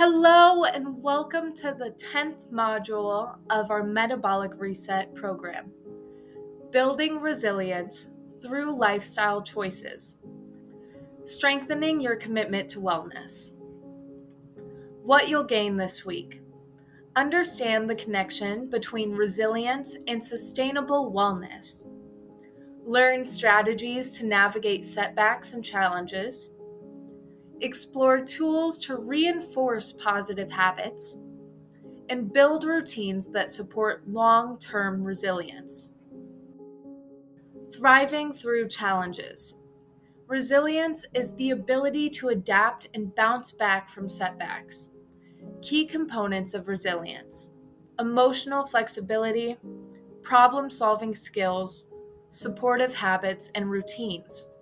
Hello and welcome to the 10th module of our Metabolic Reset program, Building Resilience Through Lifestyle Choices, Strengthening Your Commitment to Wellness. What you'll gain this week. Understand the connection between resilience and sustainable wellness. Learn strategies to navigate setbacks and challenges. Explore tools to reinforce positive habits. And build routines that support long-term resilience. Thriving through challenges. Resilience is the ability to adapt and bounce back from setbacks. Key components of resilience: emotional flexibility, problem-solving skills, supportive habits, and routines.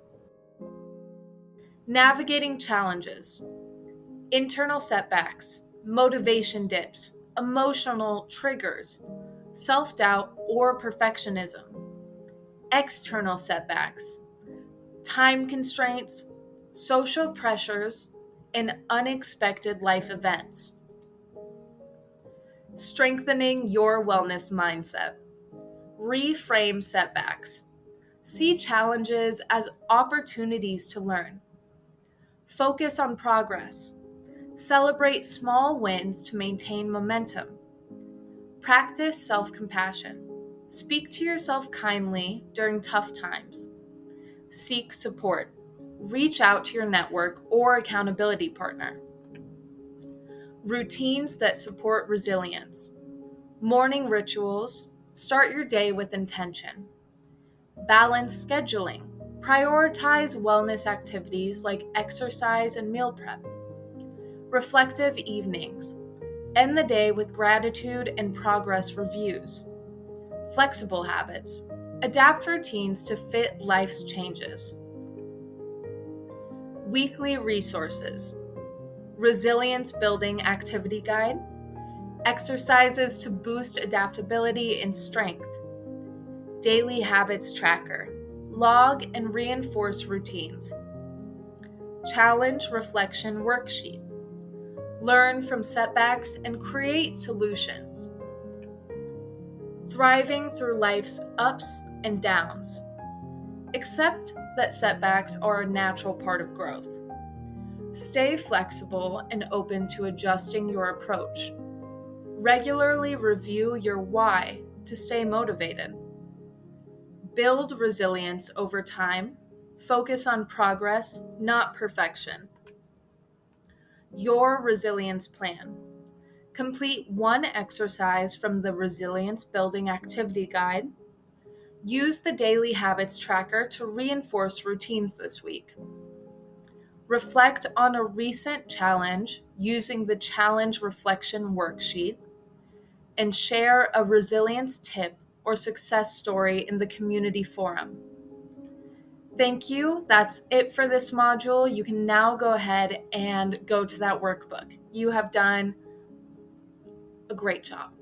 Navigating challenges. Internal setbacks, motivation dips, emotional triggers, self-doubt or perfectionism. External setbacks, time constraints, social pressures, and unexpected life events. Strengthening your wellness mindset. Reframe setbacks. See challenges as opportunities to learn. Focus on progress. Celebrate small wins to maintain momentum. Practice self-compassion. Speak to yourself kindly during tough times. Seek support. Reach out to your network or accountability partner. Routines that support resilience. Morning rituals. Start your day with intention. Balance scheduling. Prioritize wellness activities like exercise and meal prep. Reflective evenings. End the day with gratitude and progress reviews. Flexible habits. Adapt routines to fit life's changes. Weekly resources. Resilience building activity guide. Exercises to boost adaptability and strength. Daily habits tracker. Log and reinforce routines. Challenge reflection worksheet. Learn from setbacks and create solutions. Thriving through life's ups and downs. Accept that setbacks are a natural part of growth. Stay flexible and open to adjusting your approach. Regularly review your why to stay motivated. Build resilience over time. Focus on progress, not perfection. Your resilience plan. Complete one exercise from the Resilience Building Activity Guide. Use the Daily Habits Tracker to reinforce routines this week. Reflect on a recent challenge using the Challenge Reflection Worksheet. And share a resilience tip or success story in the community forum. Thank you. That's it for this module. You can now go ahead and go to that workbook. You have done a great job.